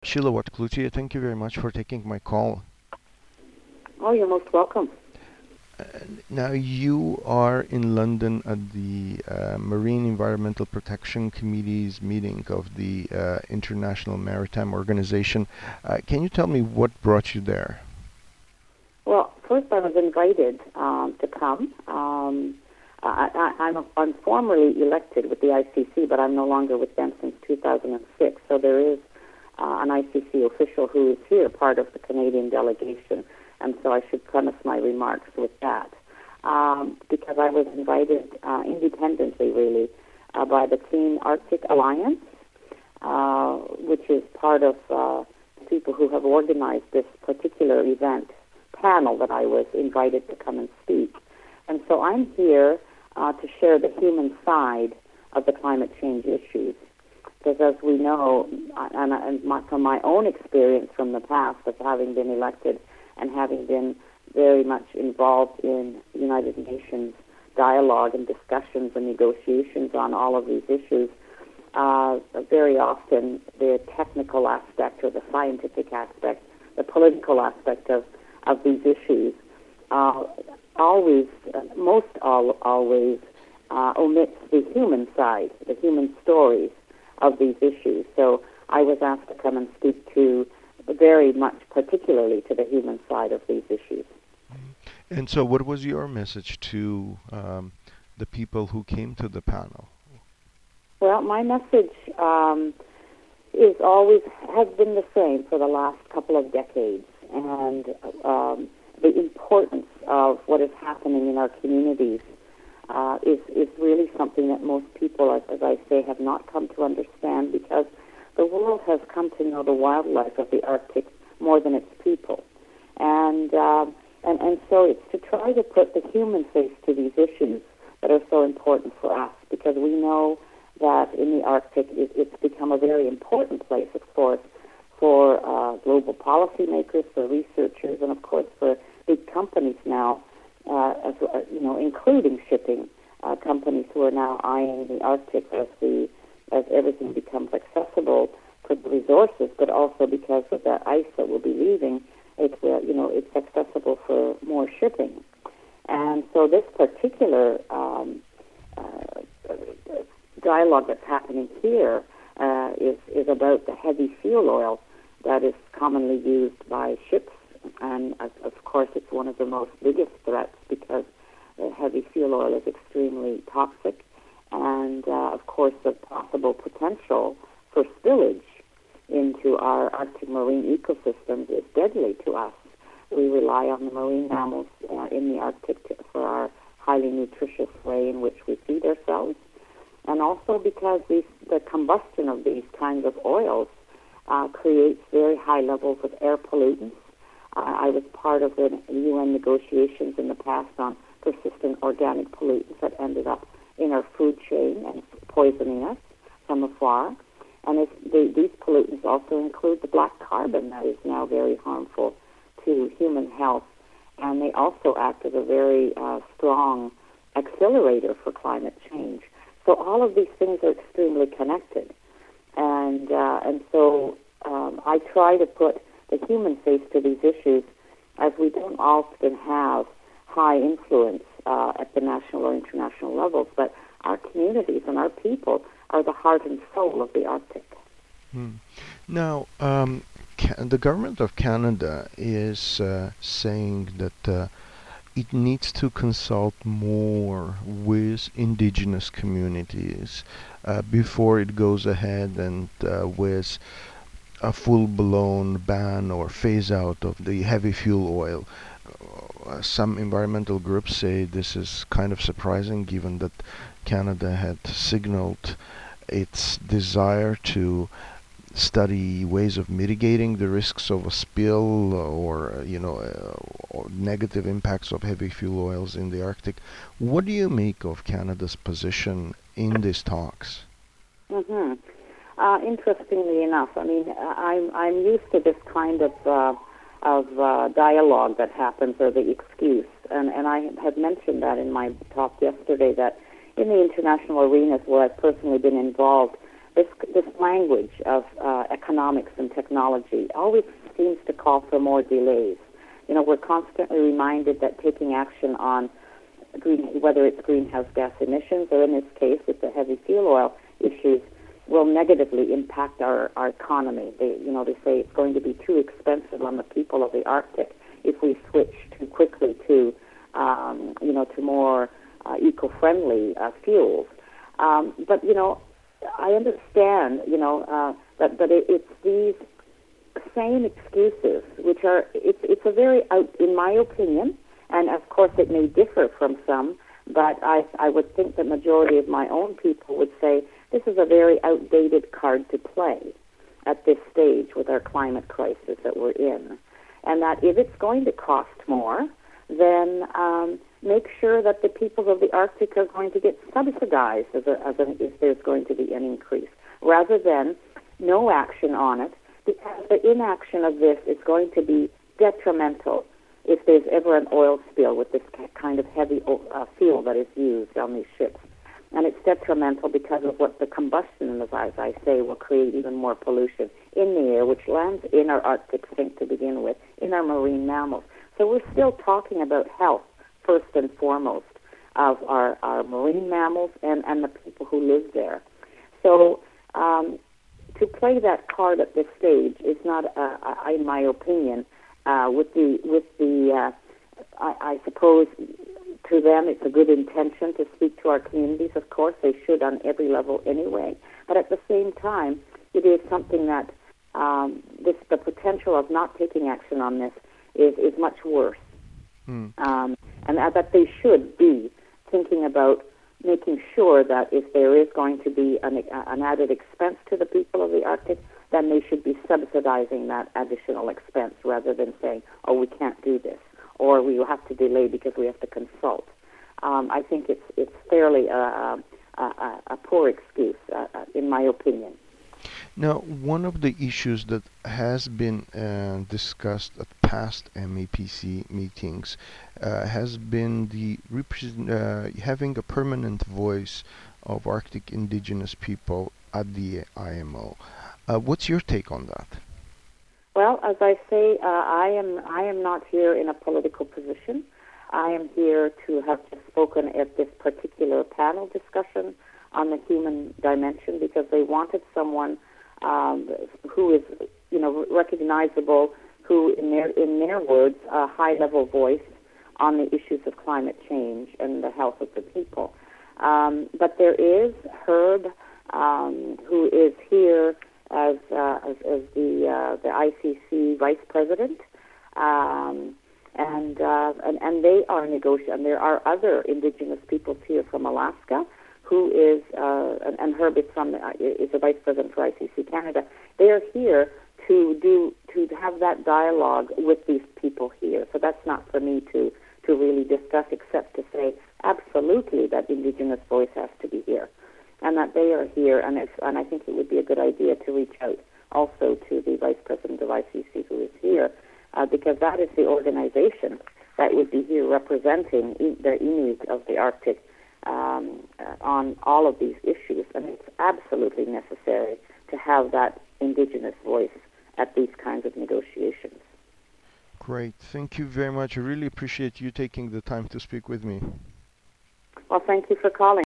Chilawat Cloutier, thank you very much for taking my call. Oh, you're most welcome. Uh, Now, you are in London at the Marine Environmental Protection Committee's meeting of the International Maritime Organization. Can you tell me what brought you there? Well, first I was invited to come. I'm formerly elected with the ICC, but I'm no longer with them since 2006. So there is an ICC official who is here, part of the Canadian delegation, and so I should premise my remarks with that. Because I was invited independently, really, by the Clean Arctic Alliance, which is part of people who have organized this particular event panel that I was invited to come and speak. And so I'm here to share the human side of the climate change issues. Because as we know, from my own experience from the past of having been elected and having been very much involved in United Nations dialogue and discussions and negotiations on all of these issues, very often the technical aspect or the scientific aspect, the political aspect of these issues always omits the human side, the human stories of these issues. So I was asked to come and speak to very much particularly to the human side of these issues. And so, what was your message to the people who came to the panel? Well, my message is always has been the same for the last couple of decades, and the importance of what is happening in our communities is really something that most people, as I say, have not come to understand, because the world has come to know the wildlife of the Arctic more than its people, and so it's to try to put the human face to these issues that are so important for us, because we know that in the Arctic it's become a very important place, of course, for global policymakers, for researchers, and of course for big companies now, including shipping companies who are now eyeing the Arctic as everything becomes accessible for the resources, but also because of that ice that will be leaving, it's accessible for more shipping. And so this particular dialogue that's happening here is about the heavy fuel oil that is commonly used by ships, and of course it's one of the most biggest threats, because heavy fuel oil is extremely toxic, and of course the possible potential for spillage into our Arctic marine ecosystems is deadly to us. We rely on the marine mammals in the Arctic for our highly nutritious way in which we feed ourselves, and also because the combustion of these kinds of oils creates very high levels of air pollutants. I was part of the UN negotiations in the past on persistent organic pollutants that ended up in our food chain and poisoning us from afar. And these pollutants also include the black carbon that is now very harmful to human health. And they also act as a very strong accelerator for climate change. So all of these things are extremely connected. And so I try to put the human face to these issues, as we don't often have high influence at the national or international levels, but our communities and our people are the heart and soul of the Arctic. Now, the government of Canada is saying that it needs to consult more with indigenous communities before it goes ahead and with a full-blown ban or phase-out of the heavy fuel oil. Some environmental groups say this is kind of surprising, given that Canada had signaled its desire to study ways of mitigating the risks of a spill or negative impacts of heavy fuel oils in the Arctic. What do you make of Canada's position in these talks? Mm-hmm. Interestingly enough, I mean, I'm used to this kind of dialogue that happens, or the excuse, and I had mentioned that in my talk yesterday, that in the international arenas where I've personally been involved, this language of economics and technology always seems to call for more delays. We're constantly reminded that taking action on whether it's greenhouse gas emissions or in this case with the heavy fuel oil issues, will negatively impact our economy. They say it's going to be too expensive on the people of the Arctic if we switch too quickly to to more eco-friendly fuels. But I understand that it's these same excuses which are it's a very in my opinion, and of course it may differ from some, but I would think the majority of my own people would say this is a very outdated card to play at this stage with our climate crisis that we're in. And that if it's going to cost more, then make sure that the peoples of the Arctic are going to get subsidized if there's going to be an increase, rather than no action on it, because the inaction of this is going to be detrimental if there's ever an oil spill with this kind of heavy fuel that is used on these ships. And it's detrimental because of what the combustion, as I say, will create even more pollution in the air, which lands in our Arctic sink to begin with, in our marine mammals. So we're still talking about health, first and foremost, of our marine mammals and the people who live there. So to play that card at this stage is not, in my opinion, I suppose to them it's a good intention to speak to our communities. Of course, they should on every level anyway. But at the same time, it is something that the potential of not taking action on this is much worse. And that they should be thinking about making sure that if there is going to be an added expense to the people of the Arctic, then they should be subsidizing that additional expense rather than saying, oh, we can't do this, or we will have to delay because we have to consult. I think it's fairly a poor excuse, in my opinion. Now, one of the issues that has been discussed at past MEPC meetings has been the having a permanent voice of Arctic indigenous people at the IMO. What's your take on that? Well, as I say, I am not here in a political position. I am here to have spoken at this particular panel discussion on the human dimension because they wanted someone who is, recognizable, who, in their words, a high-level voice on the issues of climate change and the health of the people. But there is Herb, who is here as the ICC vice president, and they are negotiating. There are other indigenous peoples here from Alaska who is, and Herb is is the vice president for ICC Canada. They are here to have that dialogue with these people here. So that's not for me to really discuss, except to say absolutely that indigenous voice has to be here, and that they are here. And I think it would be a good idea to reach out also to the vice president of ICC who is here, because that is the organization that would be here representing the Inuit of the Arctic on all of these issues, and it's absolutely necessary to have that indigenous voice at these kinds of negotiations. Great. Thank you very much. I really appreciate you taking the time to speak with me. Well, thank you for calling.